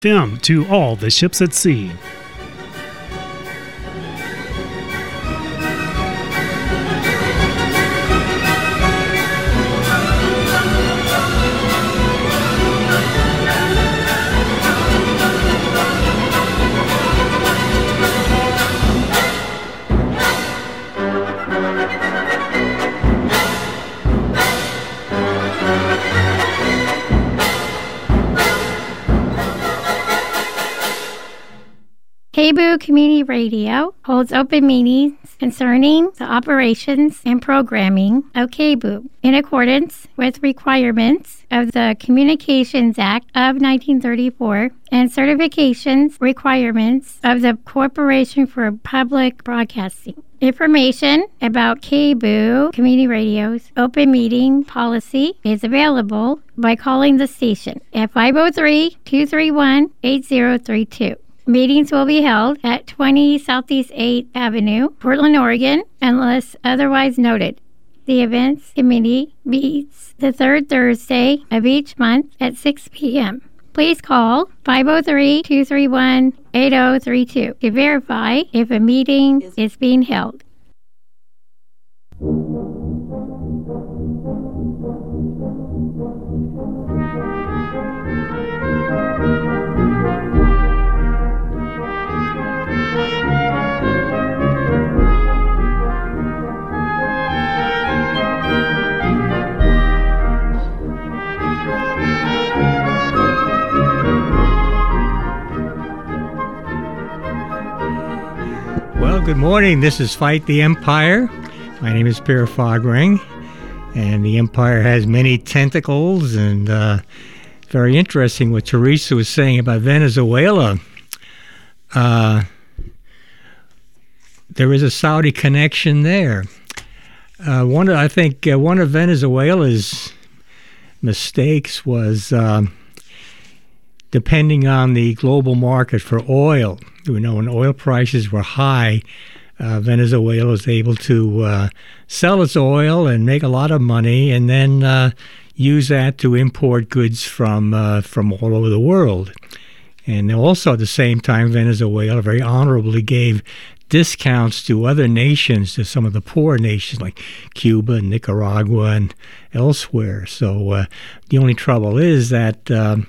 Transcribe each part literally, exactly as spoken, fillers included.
Him to all the ships at sea. KBOO Community Radio holds open meetings concerning the operations and programming of KBOO in accordance with requirements of the Communications Act of nineteen thirty-four and certifications requirements of the Corporation for Public Broadcasting. Information about KBOO Community Radio's open meeting policy is available by calling the station at five oh three, two three one, eight oh three two. Meetings will be held at twenty Southeast eighth Avenue, Portland, Oregon, unless otherwise noted. The events committee meets the third Thursday of each month at six p.m. Please call five oh three, two three one, eight oh three two to verify if a meeting is being held. Well, good morning. This is Fight the Empire. My name is Per Fogring, and the Empire has many tentacles, and uh, very interesting what Teresa was saying about Venezuela. Uh, there is a Saudi connection there. Uh, one, I think uh, one of Venezuela's mistakes was uh, depending on the global market for oil. You know, when oil prices were high, uh, Venezuela was able to uh, sell its oil and make a lot of money, and then uh, use that to import goods from uh, from all over the world. And also at the same time, Venezuela very honorably gave discounts to other nations, to some of the poor nations like Cuba and Nicaragua and elsewhere. So uh, the only trouble is that Um,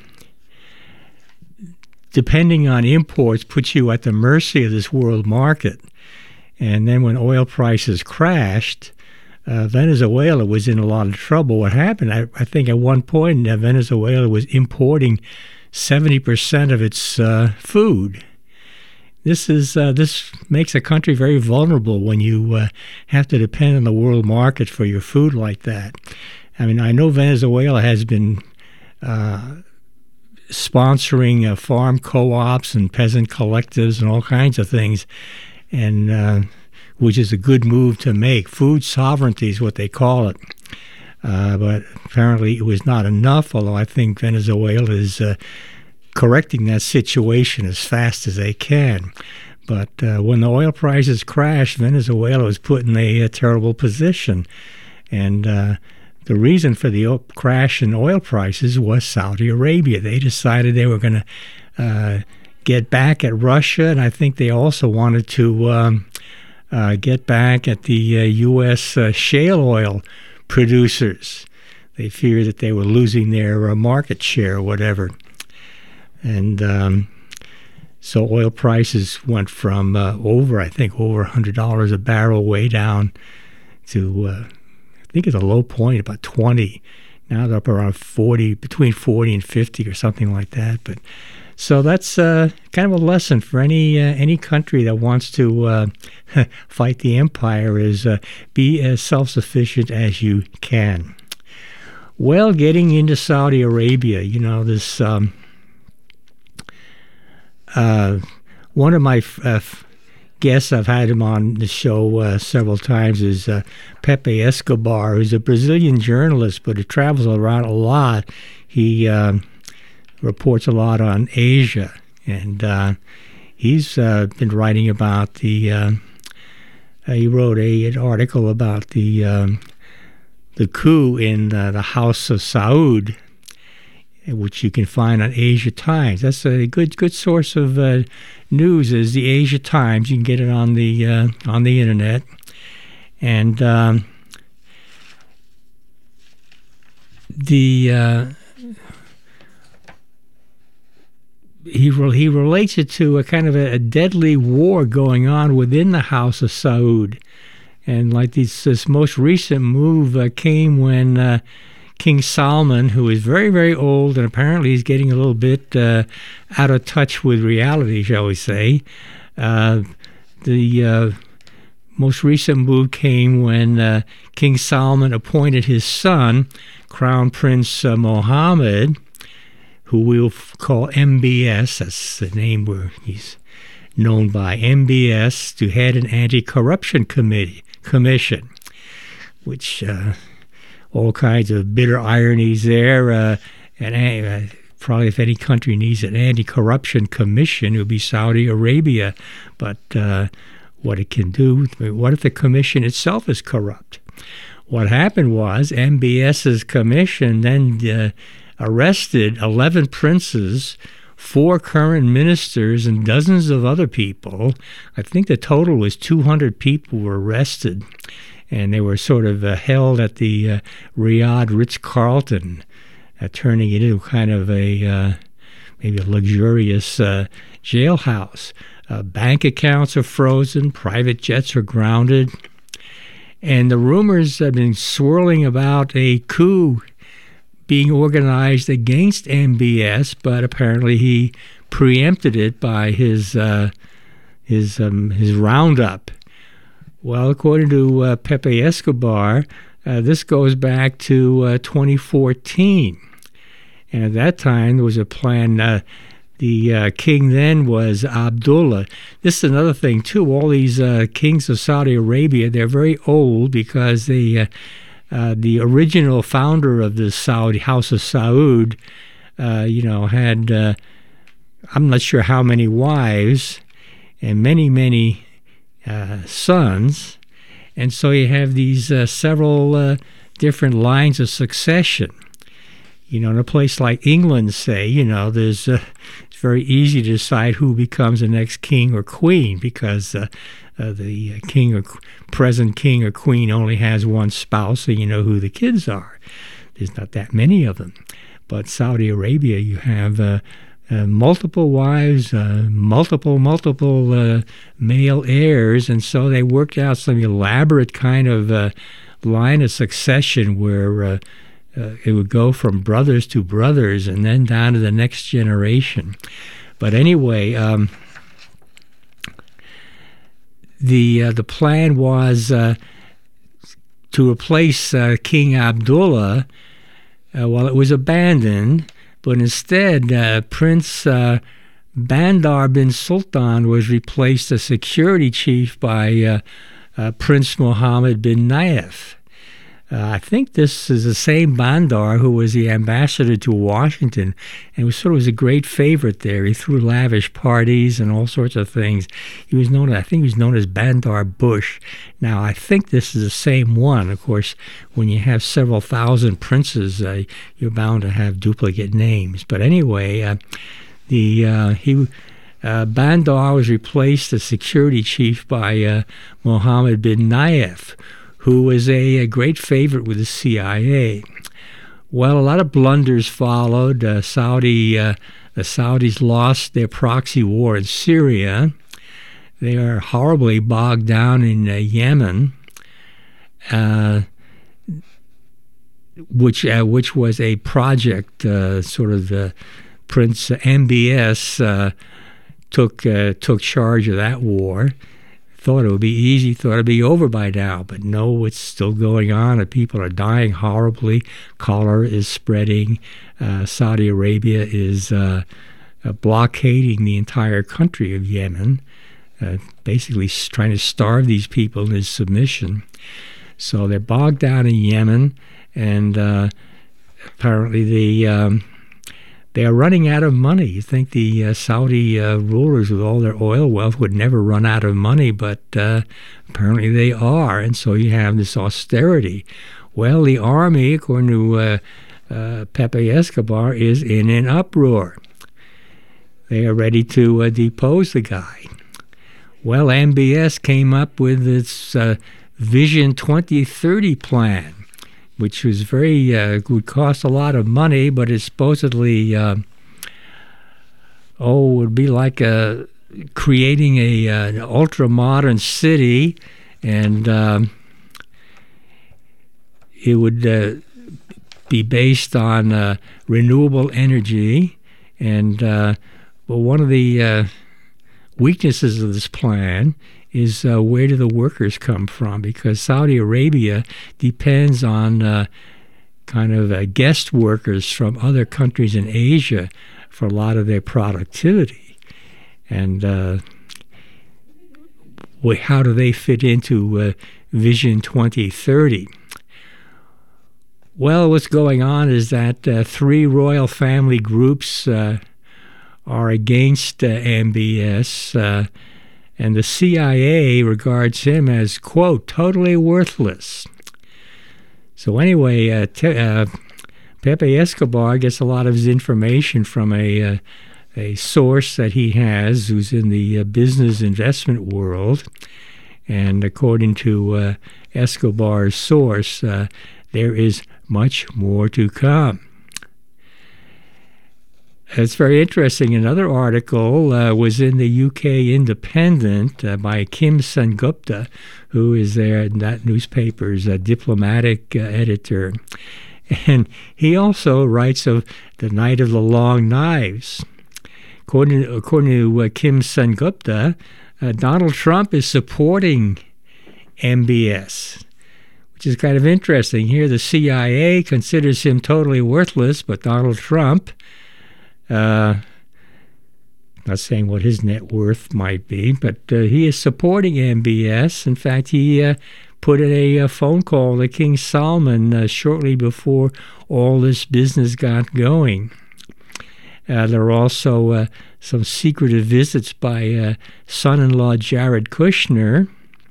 depending on imports puts you at the mercy of this world market. And then when oil prices crashed, uh, Venezuela was in a lot of trouble. What happened, I, I think at one point, uh, Venezuela was importing seventy percent of its uh, food. This is uh, this makes a country very vulnerable when you uh, have to depend on the world market for your food like that. I mean, I know Venezuela has been Uh, sponsoring uh, farm co-ops and peasant collectives and all kinds of things, and uh, which is a good move to make. Food sovereignty is what they call it. Uh, but apparently it was not enough, although I think Venezuela is uh, correcting that situation as fast as they can. But uh, when the oil prices crashed, Venezuela was put in a, a terrible position. And uh, the reason for the crash in oil prices was Saudi Arabia. They decided they were going to uh, get back at Russia, and I think they also wanted to um, uh, get back at the uh, U S uh, shale oil producers. They feared that they were losing their uh, market share or whatever. And um, so oil prices went from uh, over, I think, over one hundred dollars a barrel way down to Uh, I think it's a low point, about twenty. Now they're up around forty, between forty and fifty or something like that. But so that's uh, kind of a lesson for any uh, any country that wants to uh, fight the empire is uh, be as self-sufficient as you can. Well, getting into Saudi Arabia, you know, this um, uh, one of my uh, guests, I've had him on the show uh, several times, is uh, Pepe Escobar, who's a Brazilian journalist, but he travels around a lot. He uh, reports a lot on Asia, and uh, he's uh, been writing about the, uh, uh, he wrote a, an article about the um, the coup in uh, the House of Saud which you can find on Asia Times. That's a good good source of uh, news. Is the Asia Times? You can get it on the uh, on the internet, and um, the uh, he re- he relates it to a kind of a, a deadly war going on within the House of Saud, and like this this most recent move uh, came when uh, King Salman, who is very very old and apparently he's getting a little bit uh, out of touch with reality, shall we say. Uh, the uh, most recent move came when uh, King Salman appointed his son, Crown Prince uh, Mohammed, who we'll f- call M B S, that's the name where he's known by, M B S, to head an anti-corruption committee commission, which uh, all kinds of bitter ironies there. Uh, and uh, probably if any country needs an anti-corruption commission, it would be Saudi Arabia. But uh, what it can do, what if the commission itself is corrupt? What happened was MBS's commission then uh, arrested eleven princes, four current ministers, and dozens of other people. I think the total was two hundred people were arrested, and they were sort of uh, held at the uh, Riyadh Ritz-Carlton, uh, turning it into kind of a uh, maybe a luxurious uh, jailhouse. Uh, bank accounts are frozen, private jets are grounded, and the rumors have been swirling about a coup being organized against M B S, but apparently he preempted it by his uh, his um, his roundup. Well, according to uh, Pepe Escobar, uh, this goes back to uh, twenty fourteen, and at that time there was a plan. Uh, the uh, king then was Abdullah. This is another thing too. All these uh, kings of Saudi Arabia, they're very old because they. Uh, Uh, the original founder of the Saudi House of Saud, uh, you know, had, uh, I'm not sure how many wives and many, many uh, sons. And so you have these uh, several uh, different lines of succession. You know, in a place like England, say, you know, there's uh, it's very easy to decide who becomes the next king or queen because uh, uh, the king or present king or queen only has one spouse, so you know who the kids are. There's not that many of them. But Saudi Arabia, you have uh, uh, multiple wives, uh, multiple, multiple uh, male heirs, and so they worked out some elaborate kind of uh, line of succession where uh, Uh, it would go from brothers to brothers and then down to the next generation. But anyway, um, the uh, the plan was uh, to replace uh, King Abdullah. Uh, well, it was abandoned, but instead uh, Prince uh, Bandar bin Sultan was replaced as security chief by uh, uh, Prince Mohammed bin Nayef. Uh, I think this is the same Bandar who was the ambassador to Washington and was sort of was a great favorite there. He threw lavish parties and all sorts of things. He was known, I think he was known as Bandar Bush. Now, I think this is the same one. Of course, when you have several thousand princes, uh, you're bound to have duplicate names. But anyway, uh, the uh, he uh, Bandar was replaced as security chief by uh, Mohammed bin Nayef, who was a, a great favorite with the C I A. Well, a lot of blunders followed. Uh, Saudi, uh, the Saudis lost their proxy war in Syria. They are horribly bogged down in uh, Yemen, uh, which uh, which was a project, uh, sort of the Prince M B S uh, took uh, took charge of that war. Thought it would be easy, thought it would be over by now, but no, it's still going on, and people are dying horribly. Cholera is spreading. Uh, Saudi Arabia is uh, uh, blockading the entire country of Yemen, uh, basically trying to starve these people into submission. So they're bogged down in Yemen, and uh, apparently the... Um, They are running out of money. You think the uh, Saudi uh, rulers with all their oil wealth would never run out of money, but uh, apparently they are, and so you have this austerity. Well, the army, according to uh, uh, Pepe Escobar is in an uproar. They are ready to uh, depose the guy. Well, M B S came up with its uh, Vision twenty thirty plan, which was very uh, would cost a lot of money, but it's supposedly uh, oh, would be like a creating a uh, an ultra modern city, and um, it would uh, be based on uh, renewable energy. And uh, but one of the uh, weaknesses of this plan is uh, where do the workers come from? Because Saudi Arabia depends on uh, kind of uh, guest workers from other countries in Asia for a lot of their productivity. And uh, how do they fit into uh, Vision twenty thirty? Well, what's going on is that uh, three royal family groups uh, are against uh, M B S, uh, and the C I A regards him as, quote, totally worthless. So anyway, uh, te- uh, Pepe Escobar gets a lot of his information from a uh, a source that he has who's in the uh, business investment world. And according to uh, Escobar's source, uh, there is much more to come. It's very interesting. Another article uh, was in the U K Independent uh, by Kim Sengupta, who is there in that newspaper's uh, diplomatic uh, editor. And he also writes of the Night of the Long Knives. According to, according to uh, Kim Sengupta, uh, Donald Trump is supporting M B S, which is kind of interesting. Here the C I A considers him totally worthless, but Donald Trump, uh, not saying what his net worth might be, but uh, he is supporting M B S. In fact, he uh, put in a, a phone call to King Salman uh, shortly before all this business got going. Uh, there are also uh, some secretive visits by uh, son-in-law Jared Kushner.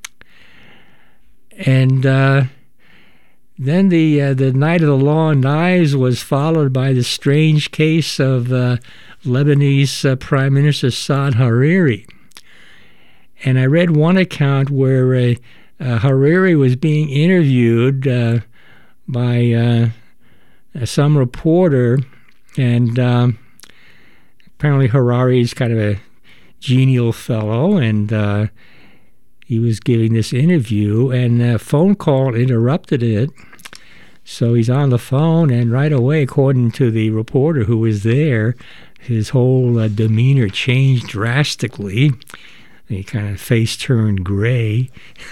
And uh, then the uh, the Night of the Long Knives was followed by the strange case of uh, Lebanese uh, Prime Minister Saad Hariri. And I read one account where uh, uh, Hariri was being interviewed uh, by uh, some reporter, and um, apparently Hariri is kind of a genial fellow, and uh, he was giving this interview, and a phone call interrupted it. So he's on the phone, and right away, according to the reporter who was there, his whole uh, demeanor changed drastically. He kind of face turned gray.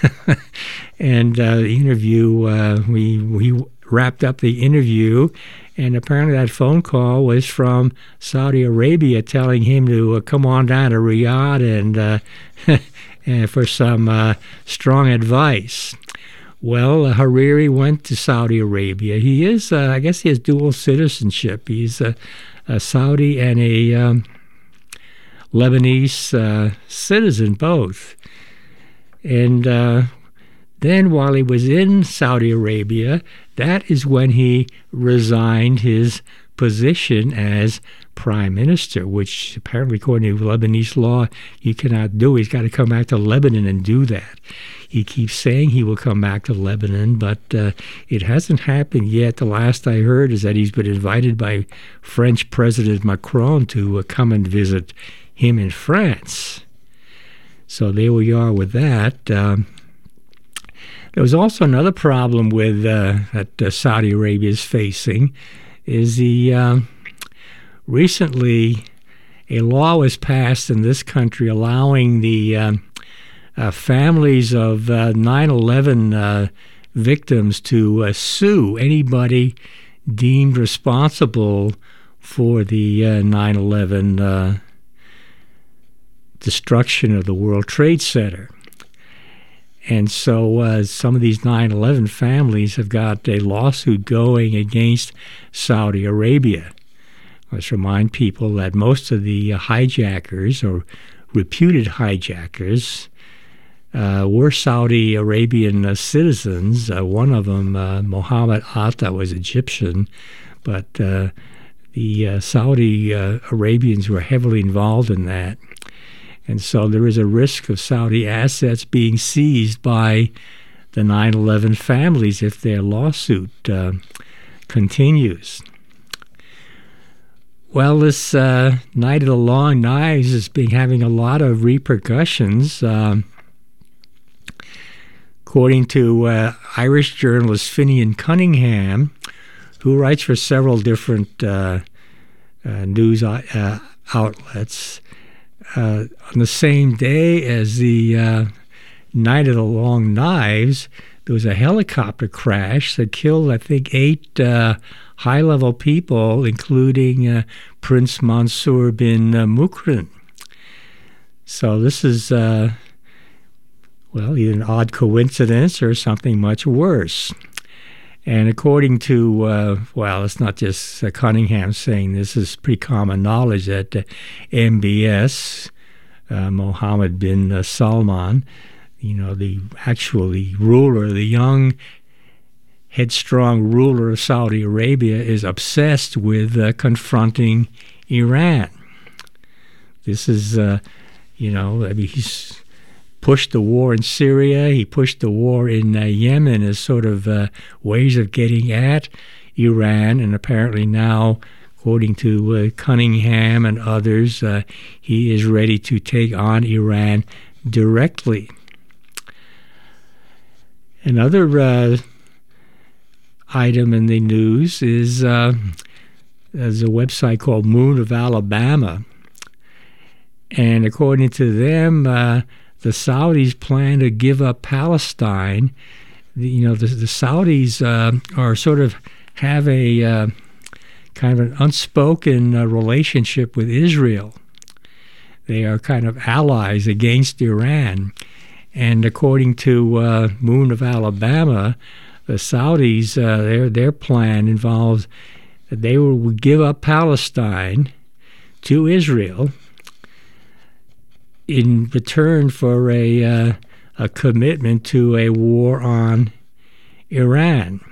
And uh, the interview, uh, we we wrapped up the interview, and apparently that phone call was from Saudi Arabia telling him to uh, come on down to Riyadh and, uh, and for some uh, strong advice. Well, uh, Hariri went to Saudi Arabia. He is, uh, I guess he has dual citizenship. He's a, a Saudi and a um, Lebanese uh, citizen, both. And uh, then while he was in Saudi Arabia, that is when he resigned his position as prime minister, which apparently, according to Lebanese law, he cannot do. He's got to come back to Lebanon and do that. He keeps saying he will come back to Lebanon, but uh, it hasn't happened yet. The last I heard is that he's been invited by French President Macron to uh, come and visit him in France. So there we are with that. Um, there was also another problem with uh, that uh, Saudi Arabia is facing, is the uh, recently a law was passed in this country allowing the uh, uh, families of uh, nine eleven uh, victims to uh, sue anybody deemed responsible for the uh, nine eleven uh, destruction of the World Trade Center. And so uh, some of these nine eleven families have got a lawsuit going against Saudi Arabia. Let's remind people that most of the hijackers, or reputed hijackers, uh, were Saudi Arabian uh, citizens. Uh, one of them, uh, Mohammed Atta, was Egyptian, but uh, the uh, Saudi uh, Arabians were heavily involved in that. And so there is a risk of Saudi assets being seized by the nine eleven families if their lawsuit uh, continues. Well, this uh, Night of the Long Knives has been having a lot of repercussions. Um, according to uh, Irish journalist Finian Cunningham, who writes for several different uh, uh, news uh, outlets, uh, on the same day as the uh, Night of the Long Knives, there was a helicopter crash that killed, I think, eight uh, high-level people, including uh, Prince Mansour bin uh, Mukrin. So this is, uh, well, either an odd coincidence or something much worse. And according to, uh, well, it's not just uh, Cunningham saying this, is pretty common knowledge that uh, M B S, uh, Mohammed bin uh, Salman, you know, the actually ruler, the young, headstrong ruler of Saudi Arabia, is obsessed with uh, confronting Iran. This is, uh, you know, I mean, he's pushed the war in Syria, he pushed the war in uh, Yemen as sort of uh, ways of getting at Iran, and apparently now, according to uh, Cunningham and others, uh, he is ready to take on Iran directly. Another uh, item in the news is uh, there's a website called Moon of Alabama, and according to them, uh, the Saudis plan to give up Palestine. The, you know, the, the Saudis uh, are sort of have a uh, kind of an unspoken uh, relationship with Israel. They are kind of allies against Iran. And according to uh, Moon of Alabama, the Saudis, uh, their their plan involves that they will give up Palestine to Israel in return for a uh, a commitment to a war on Iran.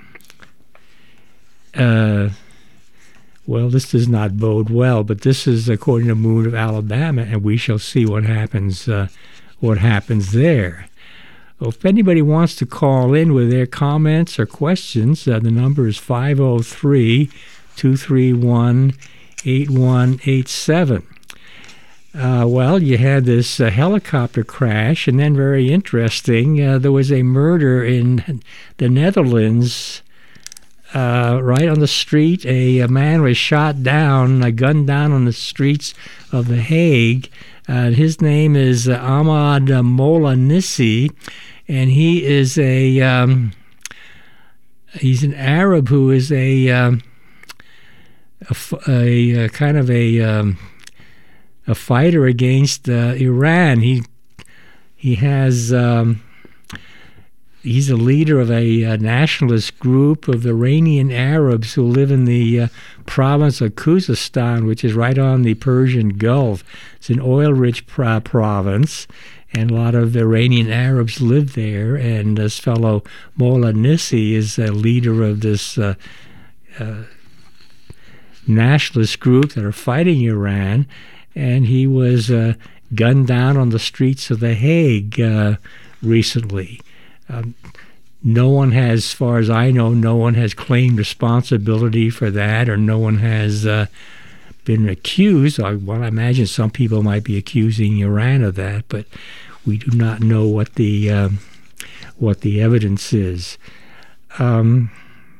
Uh, well, this does not bode well, but this is according to Moon of Alabama, and we shall see what happens. Uh, what happens there. Well, if anybody wants to call in with their comments or questions, uh, the number is five oh three, two three one, eight one eight seven. Uh, well, you had this uh, helicopter crash, and then very interesting, uh, there was a murder in the Netherlands. Uh, right on the street, a, a man was shot down, uh, gunned down on the streets of The Hague. Uh, his name is uh, Ahmad Molanissi, and he is a um, he's an Arab who is a um, a, a, a kind of a um, a fighter against uh, Iran. He he has um, he's a leader of a, a nationalist group of Iranian Arabs who live in the uh, province of Khuzestan, which is right on the Persian Gulf. It's an oil-rich pro- province, and a lot of Iranian Arabs live there. And this fellow Molanissi is a leader of this uh, uh, nationalist group that are fighting Iran, and he was uh, gunned down on the streets of The Hague uh, recently. Um, no one has, as far as I know, no one has claimed responsibility for that, or no one has uh, been accused. I, well, I imagine some people might be accusing Iran of that, but we do not know what the um, what the evidence is. Um,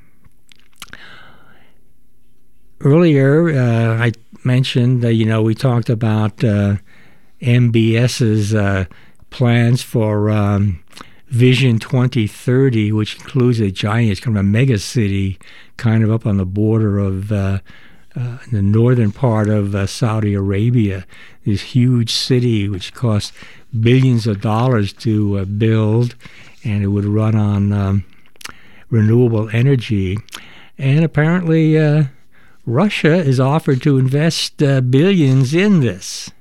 earlier, uh, I mentioned that, you know, we talked about uh, MBS's uh, plans for um, Vision twenty thirty, which includes a giant, it's kind of a mega city, kind of up on the border of uh, uh, the northern part of uh, Saudi Arabia. This huge city, which costs billions of dollars to uh, build, and it would run on um, renewable energy. And apparently, uh, Russia is offered to invest uh, billions in this.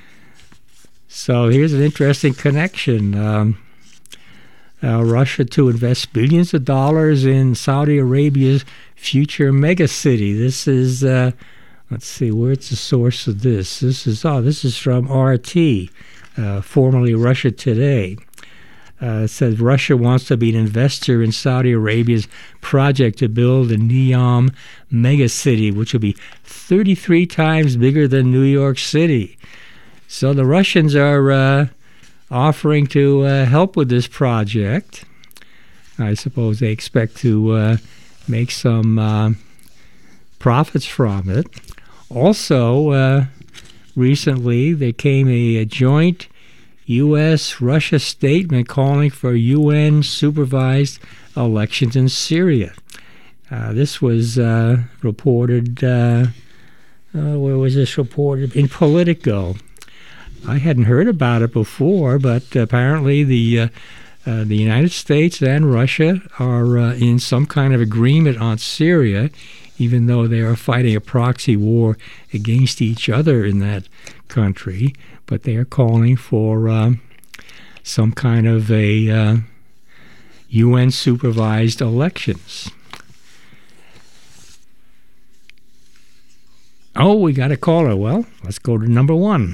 So here's an interesting connection. Um, Uh, Russia to invest billions of dollars in Saudi Arabia's future megacity. This is, uh, let's see, where's the source of this? This is, oh, this is from R T, uh, formerly Russia Today. Uh, it says Russia wants to be an investor in Saudi Arabia's project to build a NEOM megacity, which will be thirty-three times bigger than New York City. So the Russians are uh, offering to uh, help with this project. I suppose they expect to uh, make some uh, profits from it. Also, uh, recently there came a, a joint U S Russia statement calling for U N-supervised elections in Syria. Uh, this was uh, reported, uh, uh, where was this reported? In Politico. I hadn't heard about it before, but apparently the uh, uh, the United States and Russia are uh, in some kind of agreement on Syria, even though they are fighting a proxy war against each other in that country. But they are calling for uh, some kind of a uh, U N-supervised elections. Oh, we got a caller. Well, let's go to number one.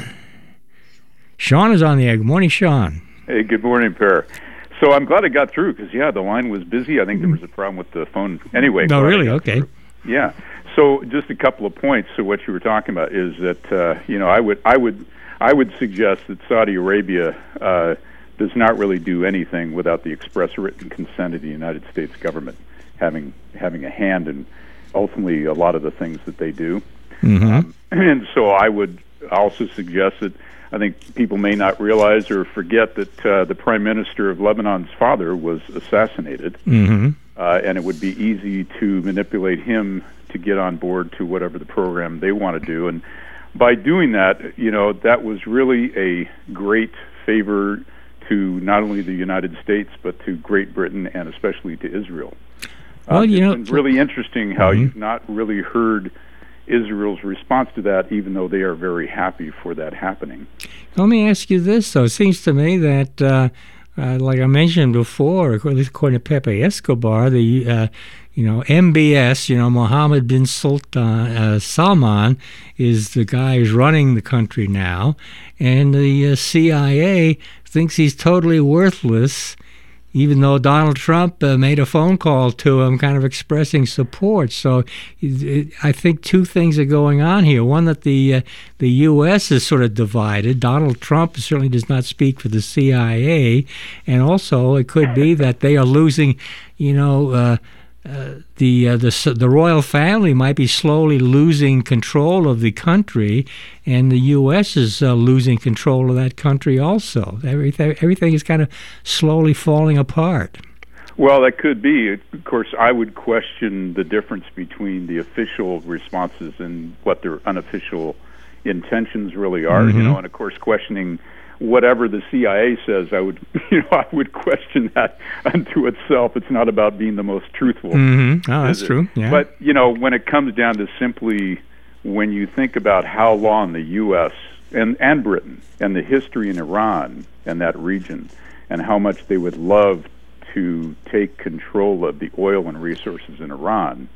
Sean is on the air. Good morning, Sean. Hey, good morning, Per. So I'm glad I got through because, yeah, the line was busy. I think there was a problem with the phone. Anyway. No, really? Okay. Through. Yeah. So just a couple of points. So what you were talking about is that, uh, you know, I would, I would, I would suggest that Saudi Arabia uh, does not really do anything without the express written consent of the United States government having having a hand in ultimately a lot of the things that they do. Mm-hmm. Um, and so I would also suggest that I think people may not realize or forget that uh, the Prime Minister of Lebanon's father was assassinated, mm-hmm. uh, and it would be easy to manipulate him to get on board to whatever the program they want to do. And by doing that, you know, that was really a great favor to not only the United States, but to Great Britain and especially to Israel. Well, uh, you know, it's been really interesting how mm-hmm. you've not really heard Israel's response to that, even though they are very happy for that happening. Let me ask you this, though. It seems to me that, uh, uh, like I mentioned before, at least according to Pepe Escobar, the uh, you know M B S, you know Mohammed bin Sultan uh, Salman, is the guy who's running the country now, and the uh, C I A thinks he's totally worthless, even though Donald Trump uh, made a phone call to him kind of expressing support. So it, it, I think two things are going on here. One, that the uh, the U S is sort of divided. Donald Trump certainly does not speak for the C I A. And also it could be that they are losing, you know, uh, Uh, the uh, the the royal family might be slowly losing control of the country, and the U S is uh, losing control of that country also. Everything everything is kind of slowly falling apart. Well, that could be. Of course, I would question the difference between the official responses and what their unofficial intentions really are. Mm-hmm. You know, and of course, questioning whatever the C I A says, I would, you know, I would question that unto itself. It's not about being the most truthful. Mm-hmm. Oh, that's true. Yeah. But you know, when it comes down to simply, when you think about how long the U S and and Britain and the history in Iran and that region, and how much they would love to take control of the oil and resources in Iran.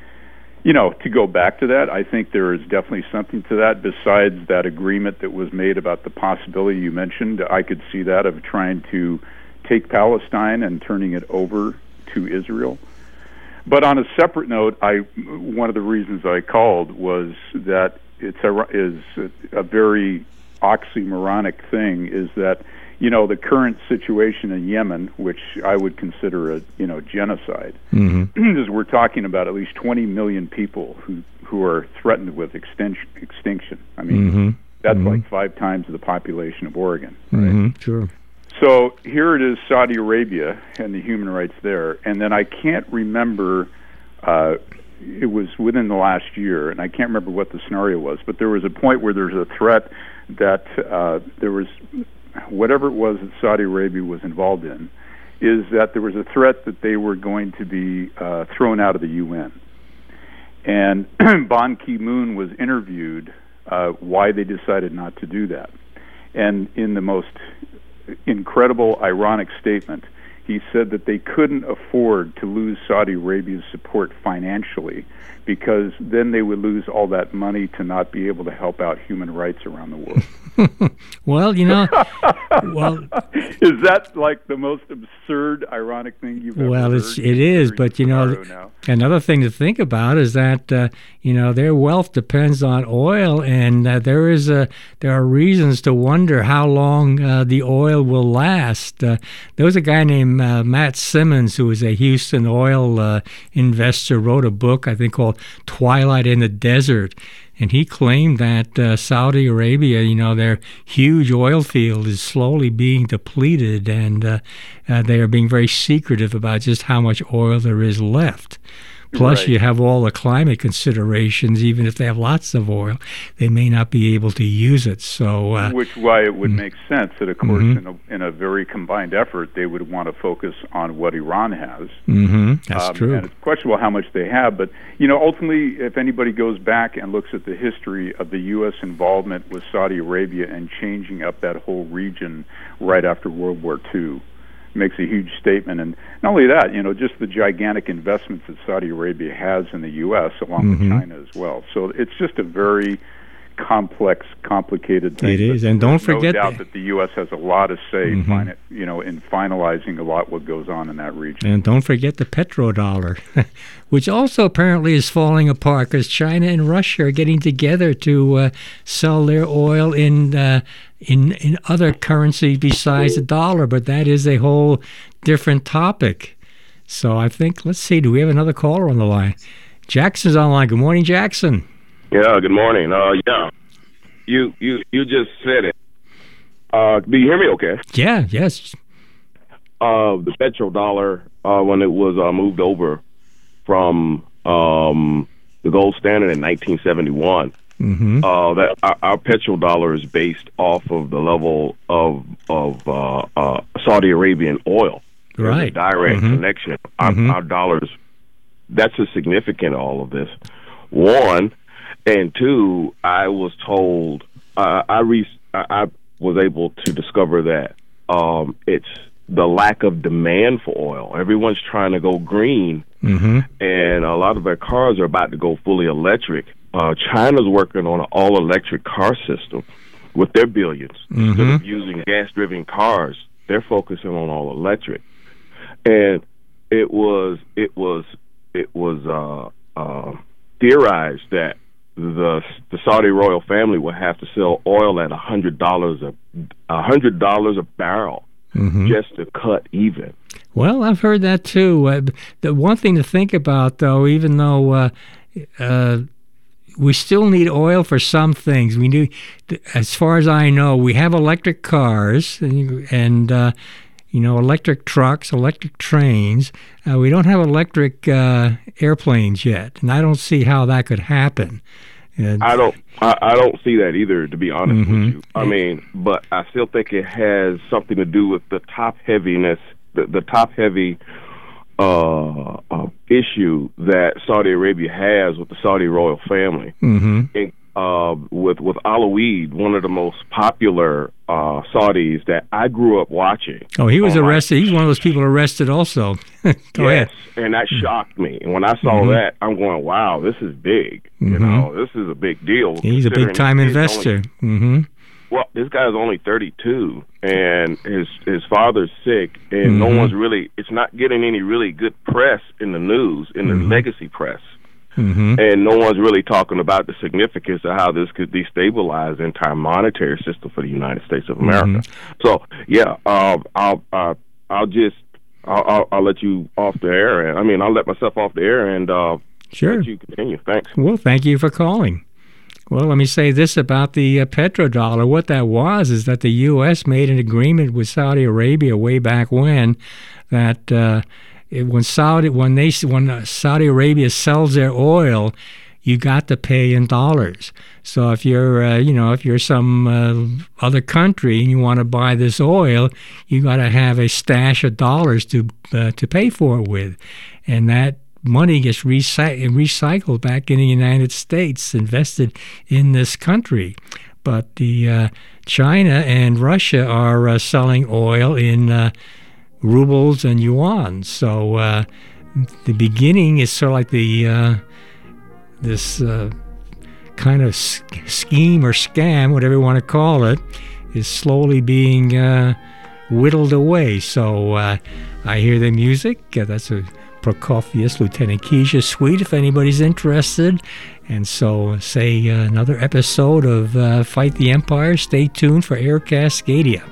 You know, to go back to that, I think there is definitely something to that. Besides that agreement that was made about the possibility you mentioned, I could see that of trying to take Palestine and turning it over to Israel. But on a separate note, I one of the reasons I called was that it's a is a very oxymoronic thing. Is that, you know, the current situation in Yemen, which I would consider a, you know, genocide, mm-hmm. is we're talking about at least twenty million people who, who are threatened with extinction. extinction. I mean, mm-hmm. that's mm-hmm. like five times the population of Oregon. Right? Mm-hmm. Sure. So here it is, Saudi Arabia and the human rights there. And then I can't remember, uh, it was within the last year, and I can't remember what the scenario was, but there was a point where there's a threat that uh, there was, whatever it was that Saudi Arabia was involved in, is that there was a threat that they were going to be uh, thrown out of the U N. And Ban Ki-moon was interviewed uh, why they decided not to do that. And in the most incredible, ironic statement, he said that they couldn't afford to lose Saudi Arabia's support financially, because then they would lose all that money to not be able to help out human rights around the world. Well, you know, well, is that like the most absurd, ironic thing you've ever well, heard? it's it is, but you know, now. Another thing to think about is that uh, you know their wealth depends on oil, and uh, there is a there are reasons to wonder how long uh, the oil will last. Uh, there was a guy named uh, Matt Simmons, who was a Houston oil uh, investor, wrote a book I think called Twilight in the Desert. And he claimed that uh, Saudi Arabia, you know, their huge oil field is slowly being depleted, and uh, uh, they are being very secretive about just how much oil there is left. Plus, right. you have all the climate considerations. Even if they have lots of oil, they may not be able to use it. So, uh, which why it would mm-hmm. make sense that, of course, mm-hmm. in, a, in a very combined effort, they would want to focus on what Iran has. Mm-hmm. That's um, true. And it's questionable how much they have, but you know, ultimately, if anybody goes back and looks at the history of the U S involvement with Saudi Arabia and changing up that whole region right after World War Two. Makes a huge statement. And not only that, you know, just the gigantic investments that Saudi Arabia has in the U S along mm-hmm. with China as well. So it's just a very complex, complicated thing. It is, and don't forget no doubt that, that the U S has a lot to say, mm-hmm. fin- you know, in finalizing a lot what goes on in that region. And don't forget the petrodollar, which also apparently is falling apart because China and Russia are getting together to uh, sell their oil in uh, in in other currencies besides the dollar. But that is a whole different topic. So I think, let's see, do we have another caller on the line? Jackson's on the line. Good morning, Jackson. Yeah, good morning. Uh, yeah, you you you just said it. Uh, do you hear me? Okay. Yeah. Yes. Uh, the petrodollar, uh, when it was uh, moved over from um, the gold standard in nineteen seventy-one, mm-hmm. uh, that our, our petrodollar is based off of the level of of uh, uh, Saudi Arabian oil. There's Right. a direct mm-hmm. connection. Our, mm-hmm. our dollars. That's a significant all of this. One. And two, I was told, uh, I, re- I was able to discover that um, it's the lack of demand for oil. Everyone's trying to go green, mm-hmm. and a lot of their cars are about to go fully electric. Uh, China's working on an all-electric car system with their billions. Mm-hmm. Instead of using gas-driven cars, they're focusing on all-electric. And it was, it was, it was uh, uh, theorized that the the Saudi royal family would have to sell oil at a hundred dollars a a hundred dollars a barrel mm-hmm. just to cut even. Well, I've heard that too. Uh, the one thing to think about, though, even though uh, uh, we still need oil for some things, we do. As far as I know, we have electric cars and. and uh, You know, electric trucks, electric trains. Uh, we don't have electric uh, airplanes yet, and I don't see how that could happen. Uh, I don't, I, I don't see that either, to be honest mm-hmm. with you. I mean, but I still think it has something to do with the top heaviness, the, the top heavy uh, uh, issue that Saudi Arabia has with the Saudi royal family. Mm-hmm. And, uh, with with Alaouid, one of the most popular uh, Saudis that I grew up watching. Oh, he was um, arrested. He's one of those people arrested also. Go yes, ahead. And that shocked me. And when I saw mm-hmm. that, I'm going, wow, this is big. Mm-hmm. You know, this is a big deal. He's a big-time investor. Only, mm-hmm. Well, this guy's only thirty-two, and his his father's sick, and mm-hmm. no one's really, it's not getting any really good press in the news, in the mm-hmm. legacy press. Mm-hmm. And no one's really talking about the significance of how this could destabilize the entire monetary system for the United States of America. Mm-hmm. So, yeah, uh, I'll uh, I'll just I'll, I'll, I'll let you off the air, and I mean I'll let myself off the air, and uh, sure, let you continue. Thanks. Well, thank you for calling. Well, let me say this about the uh, petrodollar. What that was is that the U S made an agreement with Saudi Arabia way back when that. Uh, It, when Saudi when they when uh, Saudi Arabia sells their oil, you got to pay in dollars. So if you're uh, you know if you're some uh, other country and you want to buy this oil, you got to have a stash of dollars to uh, to pay for it with, and that money gets recy- recycled back in the United States, invested in this country. But the uh, China and Russia are uh, selling oil in. Uh, rubles and yuan. So uh, the beginning is sort of like the uh, this uh, kind of s- scheme or scam, whatever you want to call it, is slowly being uh, whittled away. So uh, I hear the music. Uh, that's a Prokofiev Lieutenant Keisha suite if anybody's interested. And so say uh, another episode of uh, Fight the Empire. Stay tuned for Air Cascadia.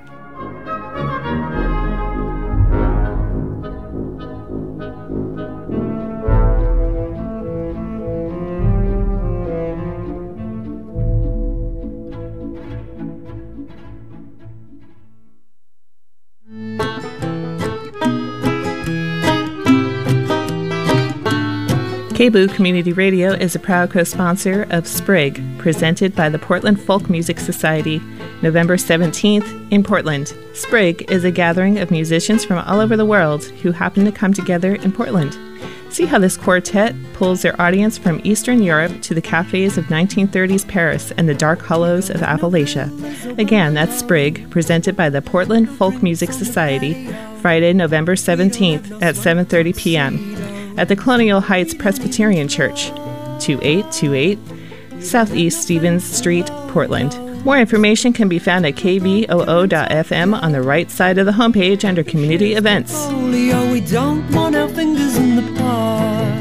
K B O O Community Radio is a proud co-sponsor of Sprig, presented by the Portland Folk Music Society, November seventeenth in Portland. Sprig is a gathering of musicians from all over the world who happen to come together in Portland. See how this quartet pulls their audience from Eastern Europe to the cafes of nineteen thirties Paris and the dark hollows of Appalachia. Again, that's Sprig, presented by the Portland Folk Music Society, Friday, November seventeenth at seven thirty p.m. at the Colonial Heights Presbyterian Church, twenty-eight twenty-eight Southeast Stevens Street, Portland. More information can be found at k b o o dot f m on the right side of the homepage under Community Events. Oh, we don't want our fingers in the pie.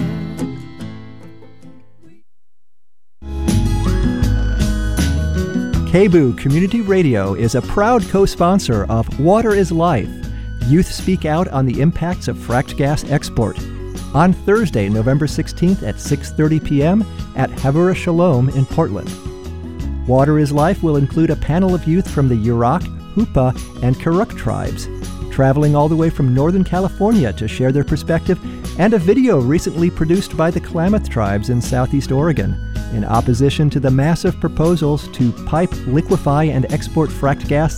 K B O O Community Radio is a proud co-sponsor of Water is Life. Youth speak out on the impacts of fracked gas export. On Thursday, November sixteenth at six thirty p.m. at Havurah Shalom in Portland. Water is Life will include a panel of youth from the Yurok, Hupa, and Karuk tribes, traveling all the way from Northern California to share their perspective, and a video recently produced by the Klamath tribes in Southeast Oregon in opposition to the massive proposals to pipe, liquefy, and export fracked gas